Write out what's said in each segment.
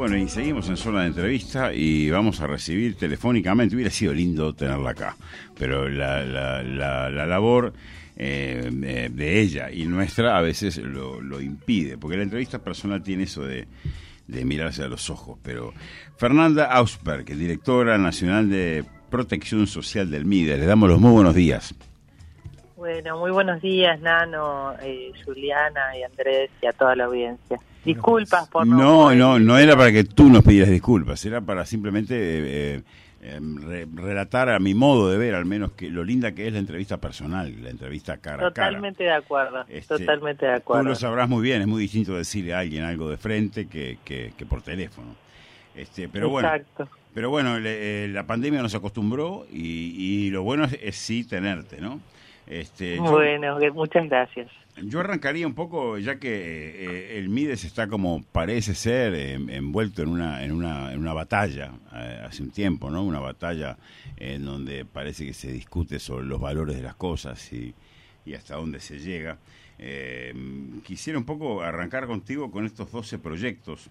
Bueno, y seguimos en zona de entrevista y vamos a recibir telefónicamente. Hubiera sido lindo tenerla acá, pero la labor de ella y nuestra a veces lo impide, porque la entrevista personal tiene eso de mirarse a los ojos. Pero Fernanda Ausberg, directora nacional de Protección Social del MIDE, le damos los muy buenos días. Bueno, muy buenos días, Nano, Juliana y Andrés y a toda la audiencia. Disculpas por no era para que tú nos pidieras disculpas, era para simplemente relatar a mi modo de ver, al menos, que lo linda que es la entrevista personal, la entrevista cara a cara. Totalmente de acuerdo, totalmente de acuerdo. Tú lo sabrás muy bien, es muy distinto decirle a alguien algo de frente que por teléfono. Pero exacto. Bueno, la pandemia nos acostumbró y lo bueno es sí tenerte, ¿no? Bueno, muchas gracias. Yo arrancaría un poco, ya que el Mides está, como parece ser, envuelto en una batalla hace un tiempo, ¿no? Una batalla en donde parece que se discute sobre los valores de las cosas y hasta dónde se llega. Quisiera un poco arrancar contigo con estos 12 proyectos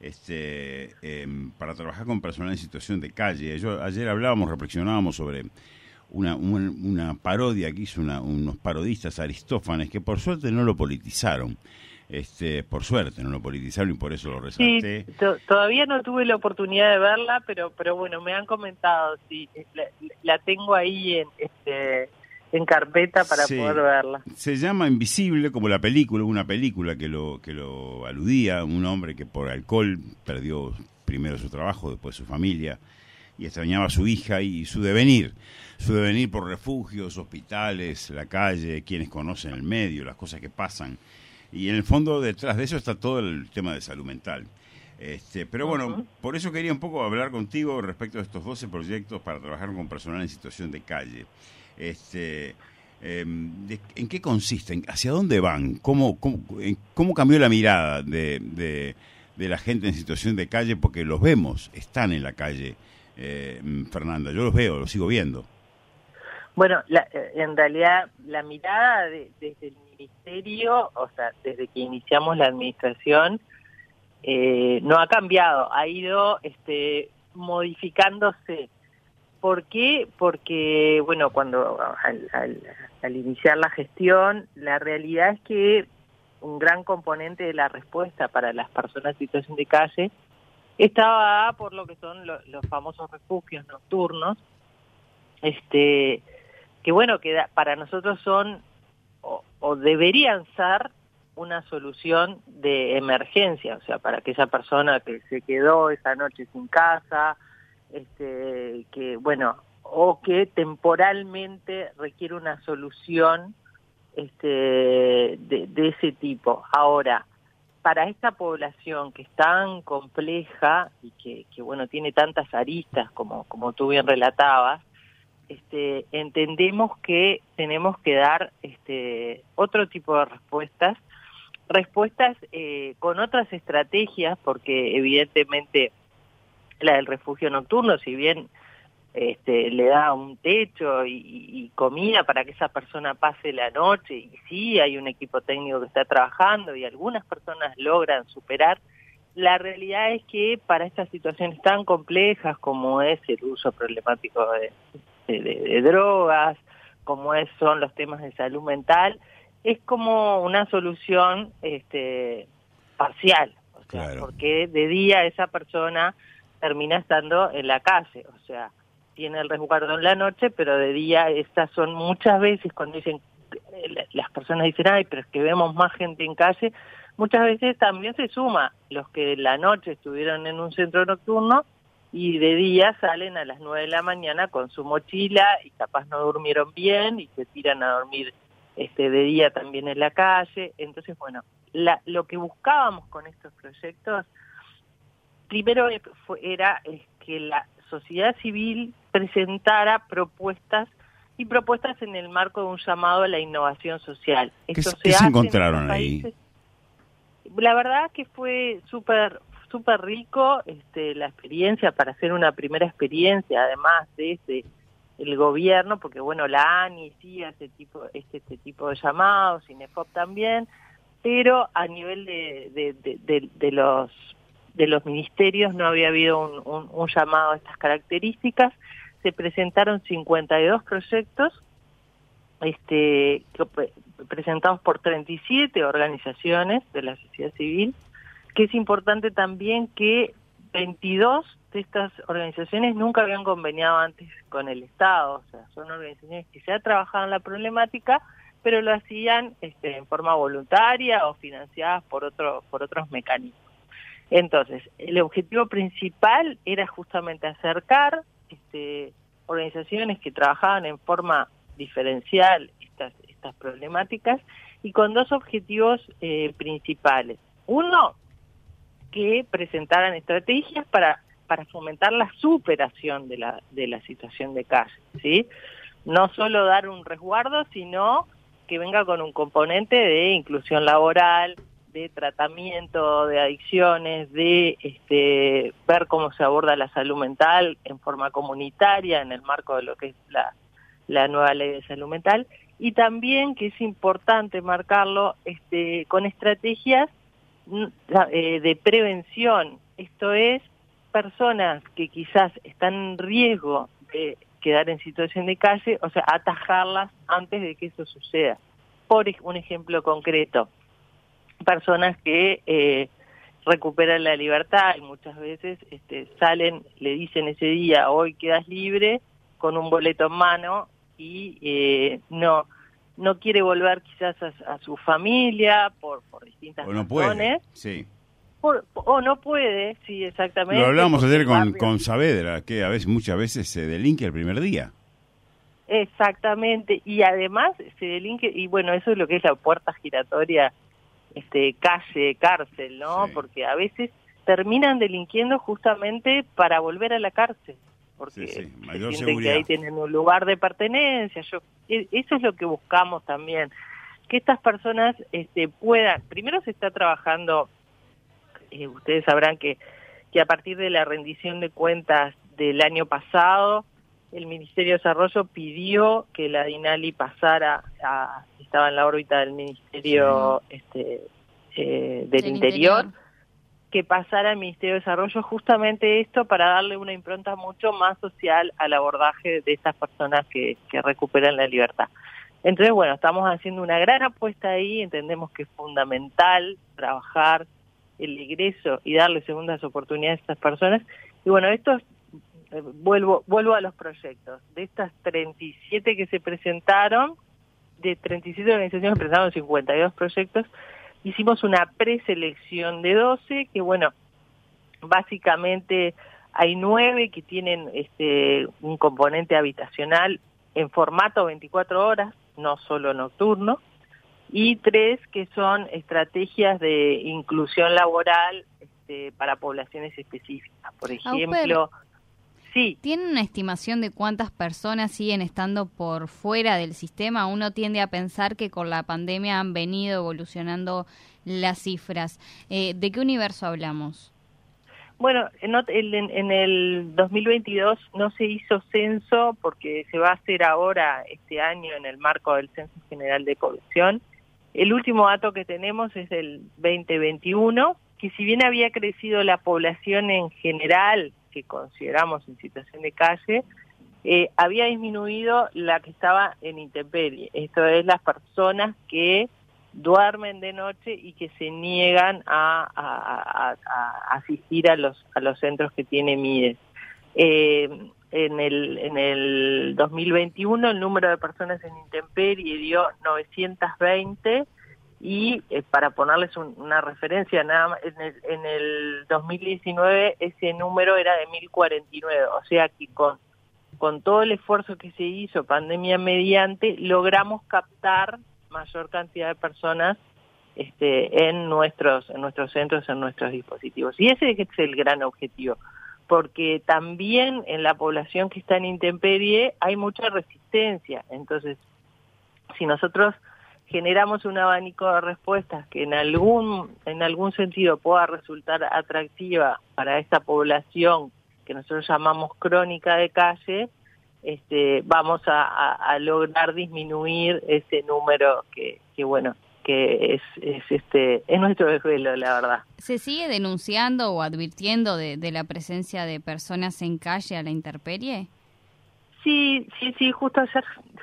para trabajar con personal en situación de calle. Ayer reflexionábamos sobre una parodia que hizo unos parodistas, Aristófanes, que por suerte no lo politizaron. Por suerte no lo politizaron y por eso lo resalté. Sí, todavía no tuve la oportunidad de verla, pero bueno, me han comentado, sí, la tengo ahí en carpeta para poder verla. Se llama Invisible, como la película, una película que lo aludía, un hombre que por alcohol perdió primero su trabajo, después su familia, y extrañaba a su hija y su devenir por refugios, hospitales, la calle, quienes conocen el medio, las cosas que pasan. Y en el fondo, detrás de eso está todo el tema de salud mental. Pero bueno, por eso quería un poco hablar contigo respecto a estos 12 proyectos para trabajar con personal en situación de calle. ¿En qué consisten? ¿Hacia dónde van? ¿Cómo cambió la mirada de la gente en situación de calle? Porque los vemos, están en la calle. Fernanda, yo los veo, los sigo viendo. Bueno, en realidad la mirada desde el ministerio, o sea, desde que iniciamos la administración, no ha cambiado, ha ido modificándose. ¿Por qué? Porque, bueno, cuando al iniciar la gestión, la realidad es que un gran componente de la respuesta para las personas en situación de calle estaba por lo que son los famosos refugios nocturnos, que bueno, que para nosotros son o deberían ser una solución de emergencia, o sea, para aquella persona que se quedó esa noche sin casa, que bueno, o que temporalmente requiere una solución de ese tipo. Ahora, para esta población que es tan compleja y que bueno, tiene tantas aristas como tú bien relatabas, entendemos que tenemos que dar otro tipo de respuestas con otras estrategias, porque evidentemente la del refugio nocturno, si bien le da un techo y comida para que esa persona pase la noche, y sí, hay un equipo técnico que está trabajando y algunas personas logran superar, la realidad es que para estas situaciones tan complejas como es el uso problemático de drogas, como son los temas de salud mental, es como una solución parcial, o sea, claro, porque de día esa persona termina estando en la calle, o sea, tiene el resguardo en la noche, pero de día estas son muchas veces cuando dicen, las personas dicen, ay, pero es que vemos más gente en calle, muchas veces también se suma los que la noche estuvieron en un centro nocturno y de día salen a las 9 de la mañana con su mochila y capaz no durmieron bien y se tiran a dormir de día también en la calle. Entonces, bueno, lo que buscábamos con estos proyectos, primero era que la sociedad civil presentara propuestas en el marco de un llamado a la innovación social. ¿Qué se encontraron ahí? La verdad que fue súper rico la experiencia, para hacer una primera experiencia, además de el gobierno, porque bueno, la ANI sí hace este tipo de llamados, INEFOP también, pero a nivel de los los ministerios no había habido un llamado a estas características. Se presentaron 52 proyectos presentados por 37 organizaciones de la sociedad civil, que es importante también que 22 de estas organizaciones nunca habían conveniado antes con el Estado, o sea, son organizaciones que ya trabajaban la problemática, pero lo hacían en forma voluntaria o financiadas por otros mecanismos. Entonces, el objetivo principal era justamente acercar organizaciones que trabajaban en forma diferencial estas problemáticas, y con dos objetivos principales. Uno, que presentaran estrategias para fomentar la superación de la situación de calle, ¿sí? No solo dar un resguardo, sino que venga con un componente de inclusión laboral, de tratamiento de adicciones, de ver cómo se aborda la salud mental en forma comunitaria en el marco de lo que es la nueva ley de salud mental, y también, que es importante marcarlo, con estrategias de prevención. Esto es, personas que quizás están en riesgo de quedar en situación de calle, o sea, atajarlas antes de que eso suceda. Por un ejemplo concreto, personas que recuperan la libertad y muchas veces salen, le dicen ese día, hoy quedas libre, con un boleto en mano, y no quiere volver quizás a su familia por distintas razones. Sí. O no puede, sí, exactamente. Lo hablábamos ayer con Saavedra, que muchas veces se delinque el primer día. Exactamente, y además se delinque, y bueno, eso es lo que es la puerta giratoria, calle, cárcel, ¿no? Sí. Porque a veces terminan delinquiendo justamente para volver a la cárcel, porque sí. Mayor sienten seguridad. Que ahí tienen un lugar de pertenencia. Eso es lo que buscamos también, que estas personas puedan, primero se está trabajando, ustedes sabrán que a partir de la rendición de cuentas del año pasado, el Ministerio de Desarrollo pidió que la DINALI pasara estaba en la órbita del Ministerio del Interior, que pasara al Ministerio de Desarrollo justamente esto para darle una impronta mucho más social al abordaje de estas personas que recuperan la libertad. Entonces, bueno, estamos haciendo una gran apuesta ahí, entendemos que es fundamental trabajar el ingreso y darle segundas oportunidades a estas personas. Y bueno, vuelvo a los proyectos. De estas 37 que se presentaron, de 37 organizaciones que presentaron 52 proyectos, hicimos una preselección de 12, que bueno, básicamente hay 9 que tienen un componente habitacional en formato 24 horas, no solo nocturno, y 3 que son estrategias de inclusión laboral para poblaciones específicas. Por ejemplo, sí. ¿Tienen una estimación de cuántas personas siguen estando por fuera del sistema? Uno tiende a pensar que con la pandemia han venido evolucionando las cifras. ¿De qué universo hablamos? Bueno, en el 2022 no se hizo censo porque se va a hacer ahora este año en el marco del Censo General de Población. El último dato que tenemos es del 2021, que si bien había crecido la población en general, que consideramos en situación de calle, había disminuido la que estaba en intemperie. Esto es, las personas que duermen de noche y que se niegan a asistir a los centros que tiene MIDES. En el 2021 el número de personas en intemperie dio 920, y para ponerles una referencia, nada más, en el 2019 ese número era de 1049, o sea que con todo el esfuerzo que se hizo, pandemia mediante, logramos captar mayor cantidad de personas en nuestros centros, en nuestros dispositivos. Y ese es el gran objetivo, porque también en la población que está en intemperie hay mucha resistencia. Entonces, si nosotros generamos un abanico de respuestas que en algún sentido pueda resultar atractiva para esta población que nosotros llamamos crónica de calle, vamos a lograr disminuir ese número que bueno, es nuestro desvelo, la verdad. ¿Se sigue denunciando o advirtiendo de la presencia de personas en calle a la intemperie? Sí, justo ayer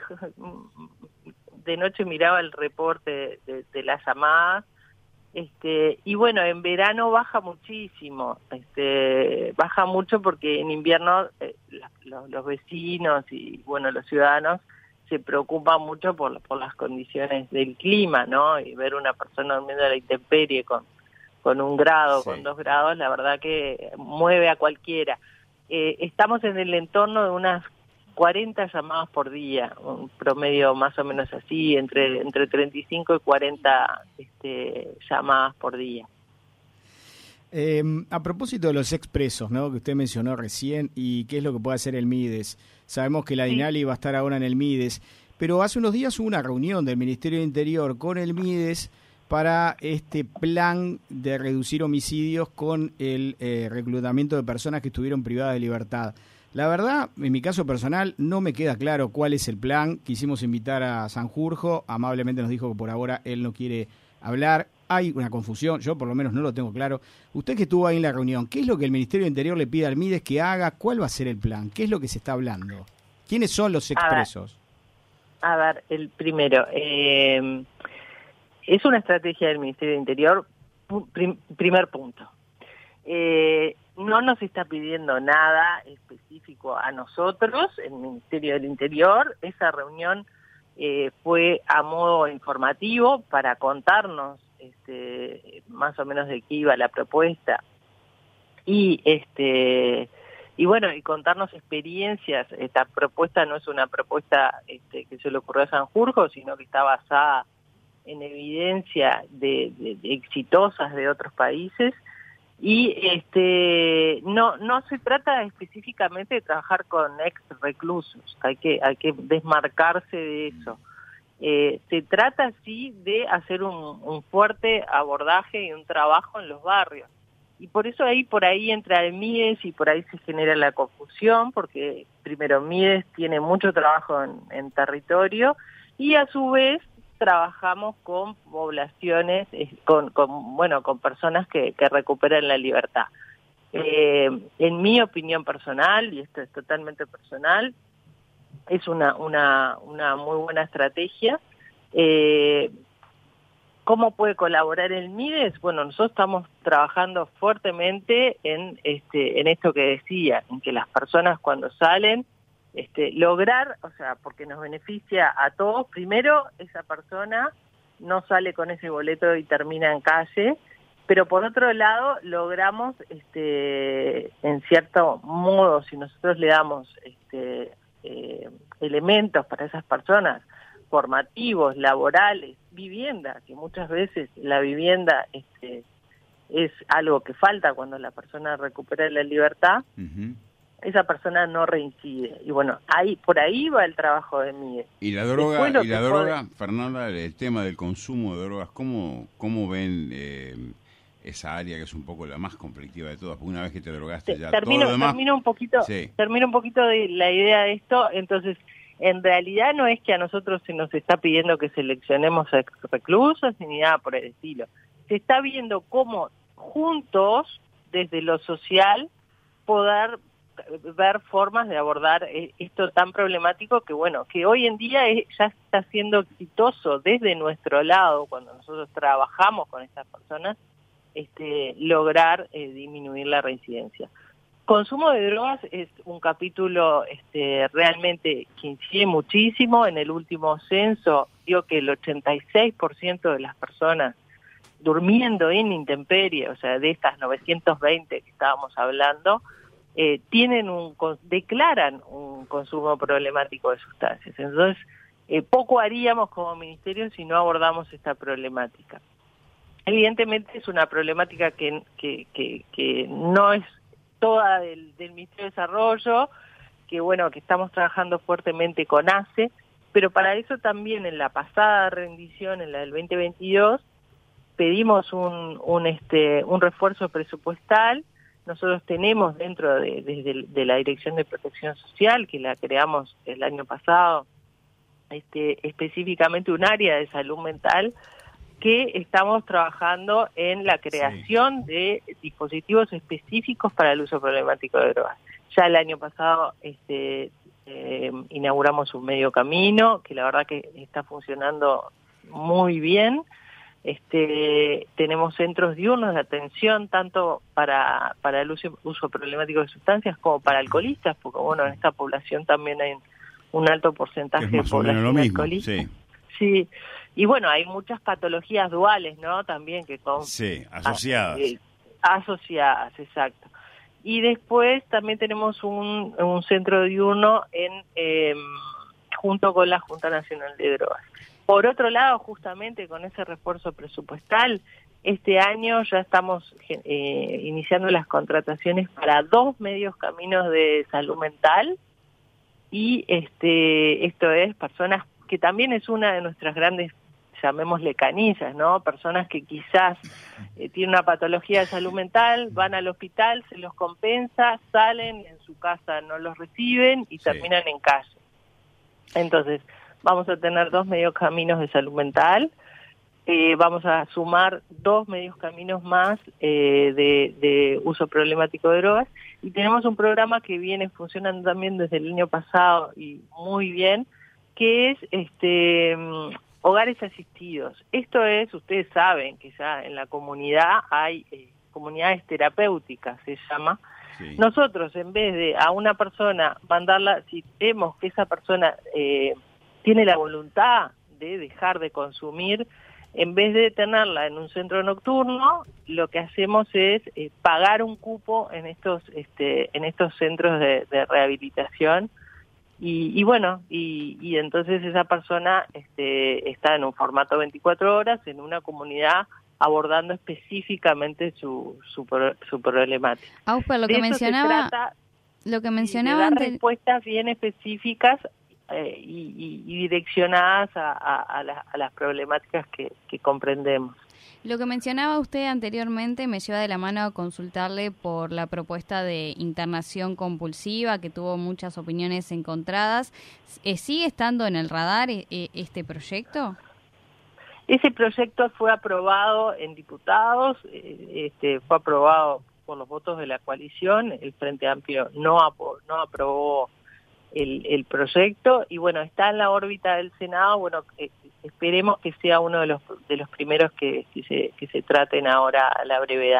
de noche miraba el reporte de las llamadas, y bueno, en verano baja muchísimo, baja mucho porque en invierno los vecinos y bueno, los ciudadanos se preocupan mucho por las condiciones del clima, ¿no? Y ver una persona durmiendo a la intemperie con 1 grado, Sí. con 2 grados, la verdad que mueve a cualquiera. Estamos en el entorno de unas 40 llamadas por día, un promedio más o menos así, entre 35 y 40 llamadas por día. A propósito de los expresos, ¿no?, que usted mencionó recién, y qué es lo que puede hacer el Mides. Sabemos que la DINALI va a estar ahora en el Mides, pero hace unos días hubo una reunión del Ministerio de Interior con el Mides para este plan de reducir homicidios con el reclutamiento de personas que estuvieron privadas de libertad. La verdad, en mi caso personal, no me queda claro cuál es el plan. Quisimos invitar a Sanjurjo, amablemente nos dijo que por ahora él no quiere hablar. Hay una confusión, yo por lo menos no lo tengo claro. Usted que estuvo ahí en la reunión, ¿qué es lo que el Ministerio de Interior le pide al Mides que haga? ¿Cuál va a ser el plan? ¿Qué es lo que se está hablando? ¿Quiénes son los expresos? A ver, el primero, es una estrategia del Ministerio de Interior, primer punto. No nos está pidiendo nada específico a nosotros, el Ministerio del Interior. Esa reunión fue a modo informativo para contarnos más o menos de qué iba la propuesta y bueno, y contarnos experiencias. Esta propuesta no es una propuesta que se le ocurrió a Sanjurjo, sino que está basada en evidencia de exitosas de otros países. Y no se trata específicamente de trabajar con ex reclusos, hay que desmarcarse de eso. Se trata sí de hacer un fuerte abordaje y un trabajo en los barrios. Y por eso por ahí entra el Mides y por ahí se genera la confusión, porque primero Mides tiene mucho trabajo en territorio y a su vez trabajamos con poblaciones, con personas que recuperan la libertad. En mi opinión personal, y esto es totalmente personal, es una muy buena estrategia. ¿Cómo puede colaborar el Mides? Bueno, nosotros estamos trabajando fuertemente en esto que decía, en que las personas cuando salen, lograr, o sea, porque nos beneficia a todos. Primero, esa persona no sale con ese boleto y termina en calle, pero por otro lado logramos, en cierto modo, si nosotros le damos elementos para esas personas, formativos, laborales, vivienda, que muchas veces la vivienda es algo que falta cuando la persona recupera la libertad. Uh-huh. Esa persona no reincide. Y bueno, por ahí va el trabajo de Mides. Y la droga, Fernanda, el tema del consumo de drogas, ¿cómo ven esa área que es un poco la más conflictiva de todas? Porque una vez que te drogaste ya todo lo demás... Termino un poquito de la idea de esto. Entonces, en realidad no es que a nosotros se nos está pidiendo que seleccionemos a reclusos ni nada por el estilo. Se está viendo cómo juntos, desde lo social, poder ver formas de abordar esto tan problemático que hoy en día ya está siendo exitoso desde nuestro lado, cuando nosotros trabajamos con estas personas, lograr disminuir la reincidencia. Consumo de drogas es un capítulo realmente que incide muchísimo. En el último censo dio que el 86% de las personas durmiendo en intemperie, o sea, de estas 920 que estábamos hablando, declaran un consumo problemático de sustancias. Entonces, poco haríamos como ministerio si no abordamos esta problemática. Evidentemente es una problemática que no es toda del Ministerio de Desarrollo, que estamos trabajando fuertemente con ACE, pero para eso también en la pasada rendición, en la del 2022, pedimos un refuerzo presupuestal. Nosotros tenemos dentro de la Dirección de Protección Social, que la creamos el año pasado, específicamente un área de salud mental que estamos trabajando en la creación de dispositivos específicos para el uso problemático de drogas. Ya el año pasado inauguramos un medio camino, que la verdad que está funcionando muy bien. Tenemos centros diurnos de atención tanto para el uso problemático de sustancias como para alcoholistas, porque bueno, en esta población también hay un alto porcentaje de población alcoholista. Sí, y bueno, hay muchas patologías duales, ¿no? También que asociadas. Asociadas, exacto. Y después también tenemos un centro diurno junto con la Junta Nacional de Drogas. Por otro lado, justamente con ese refuerzo presupuestal, este año ya estamos iniciando las contrataciones para 2 medios caminos de salud mental, y esto es personas que también es una de nuestras grandes, llamémosle canillas, ¿no? Personas que quizás tienen una patología de salud mental, van al hospital, se los compensa, salen, en su casa no los reciben y terminan en calle. Entonces, vamos a tener 2 medios caminos de salud mental, vamos a sumar 2 medios caminos más de uso problemático de drogas, y tenemos un programa que viene funcionando también desde el año pasado y muy bien, que es hogares asistidos. Esto es, ustedes saben que ya en la comunidad hay comunidades terapéuticas, se llama. Sí. Nosotros, en vez de a una persona mandarla, si vemos que esa persona tiene la voluntad de dejar de consumir, en vez de tenerla en un centro nocturno, lo que hacemos es pagar un cupo en estos centros de rehabilitación. Y bueno, y entonces esa persona está en un formato 24 horas en una comunidad abordando específicamente su problemática. Auspa, lo que mencionaba dar respuestas bien específicas y direccionadas a las problemáticas que comprendemos. Lo que mencionaba usted anteriormente me lleva de la mano a consultarle por la propuesta de internación compulsiva, que tuvo muchas opiniones encontradas. ¿Sigue estando en el radar este proyecto? Ese proyecto fue aprobado en diputados, fue aprobado por los votos de la coalición. El Frente Amplio no aprobó el proyecto, y bueno, está en la órbita del Senado. Bueno, esperemos que sea uno de los primeros que se traten ahora a la brevedad.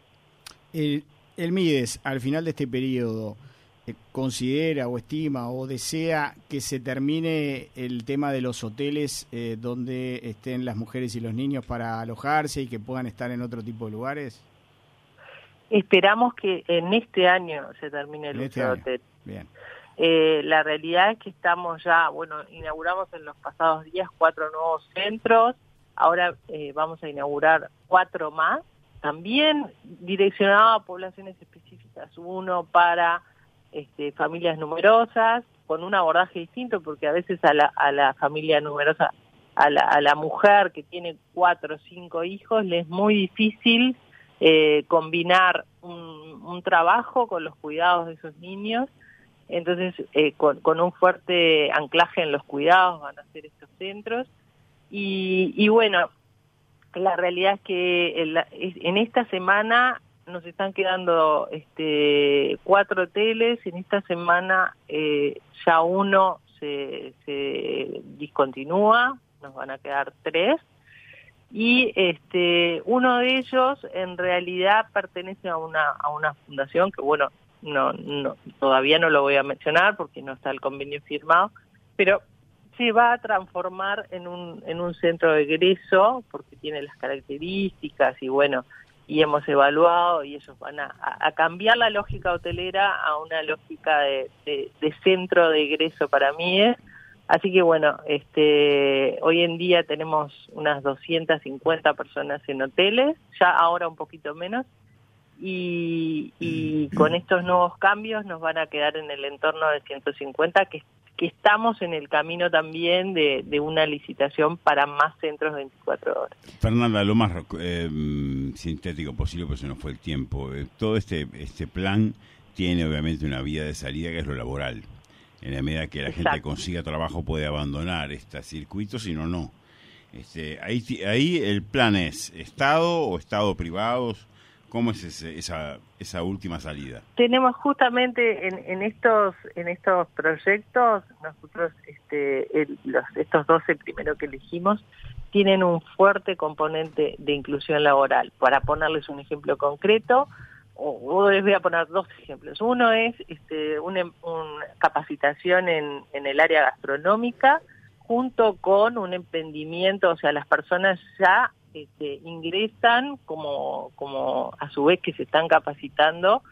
El MIDES, al final de este periodo, considera o estima o desea que se termine el tema de los hoteles donde estén las mujeres y los niños para alojarse y que puedan estar en otro tipo de lugares. Esperamos que en este año se termine el uso de hotel. Bien. La realidad es que estamos ya, inauguramos en los pasados días 4 nuevos centros, ahora vamos a inaugurar 4 más, también direccionados a poblaciones específicas, uno para familias numerosas, con un abordaje distinto, porque a veces a la familia numerosa, a la mujer que tiene 4 o 5 hijos, le es muy difícil combinar un trabajo con los cuidados de esos niños. Entonces, con un fuerte anclaje en los cuidados van a ser estos centros. Y bueno, la realidad es que en esta semana nos están quedando 4 hoteles. En esta semana ya uno se discontinúa, nos van a quedar 3. Y uno de ellos en realidad pertenece a una fundación que, bueno, no todavía no lo voy a mencionar porque no está el convenio firmado, pero se va a transformar en un centro de egreso porque tiene las características y bueno, y hemos evaluado y ellos van a cambiar la lógica hotelera a una lógica de centro de egreso para MIDES. Así que bueno, hoy en día tenemos unas 250 personas en hoteles, ya ahora un poquito menos. Y con estos nuevos cambios nos van a quedar en el entorno de 150, que estamos en el camino también de una licitación para más centros 24 horas. Fernanda, lo más sintético posible, pues se nos fue el tiempo. Todo este plan tiene obviamente una vía de salida que es lo laboral. En la medida que la gente consiga trabajo puede abandonar este circuito, si no, no. Ahí el plan es Estado o Estado privados. ¿Cómo es esa última salida? Tenemos justamente en estos proyectos, nosotros estos 12 primero que elegimos tienen un fuerte componente de inclusión laboral. Para ponerles un ejemplo concreto, o les voy a poner dos ejemplos. Uno es una capacitación en el área gastronómica junto con un emprendimiento, o sea, las personas ya ingresan como a su vez que se están capacitando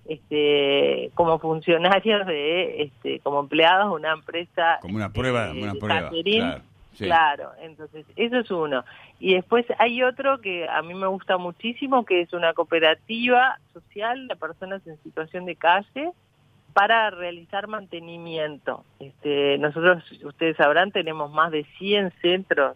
como funcionarios como empleados de una empresa, como una prueba, claro, sí. Claro, entonces eso es uno. Y después hay otro que a mí me gusta muchísimo, que es una cooperativa social de personas en situación de calle para realizar mantenimiento. Nosotros, ustedes sabrán, tenemos más de 100 centros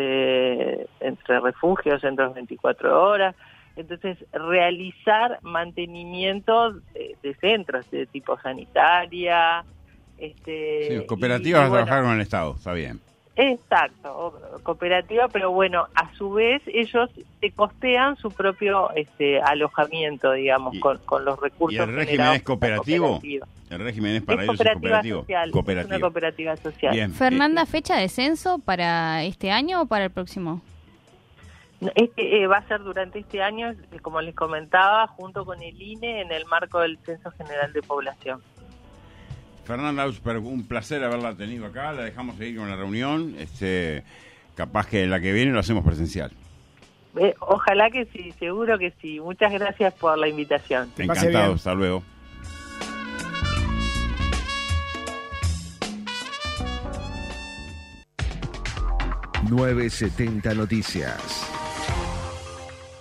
entre refugios, centros 24 horas. Entonces, realizar mantenimiento de centros de tipo sanitaria. Sí, cooperativas a trabajar con el Estado, está bien. Exacto, cooperativa, pero bueno, a su vez ellos te costean su propio alojamiento, digamos, con los recursos. ¿Y el régimen es cooperativo? ¿El régimen es para ellos cooperativo? Social, cooperativa. Es una cooperativa social. Bien. Fernanda, ¿fecha de censo para este año o para el próximo? Va a ser durante este año, como les comentaba, junto con el INE en el marco del Censo General de Población. Fernanda Augsburg, un placer haberla tenido acá. La dejamos seguir con la reunión. Capaz que la que viene lo hacemos presencial. Ojalá que sí, seguro que sí. Muchas gracias por la invitación. Encantado, hasta luego. ...970 Noticias...